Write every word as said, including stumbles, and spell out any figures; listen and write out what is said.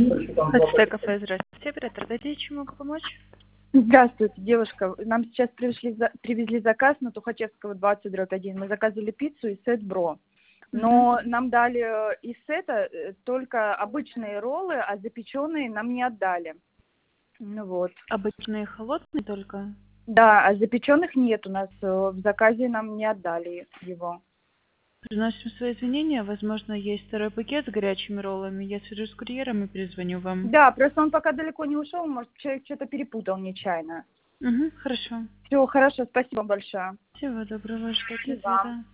Хотите кафе, здравствуйте, оператор, дайте, чем могу помочь? Здравствуйте, девушка. Нам сейчас привезли, за- привезли заказ на Тухачевского двадцать дробь один. Мы заказывали пиццу и сет бро. Но Мгм. нам дали э, из сета э, только обычные роллы, а запеченные нам не отдали. Ну вот. Обычные холодные только. Да, а запеченных нет у нас э, в заказе, нам не отдали его. Приносим свои извинения. Возможно, есть второй пакет с горячими роллами. Я свяжусь с курьером и перезвоню вам. Да, просто он пока далеко не ушел, может, человек что-то перепутал нечаянно. Угу, хорошо. Все, хорошо, спасибо большое. Всего доброго, ждать И вам. ответа.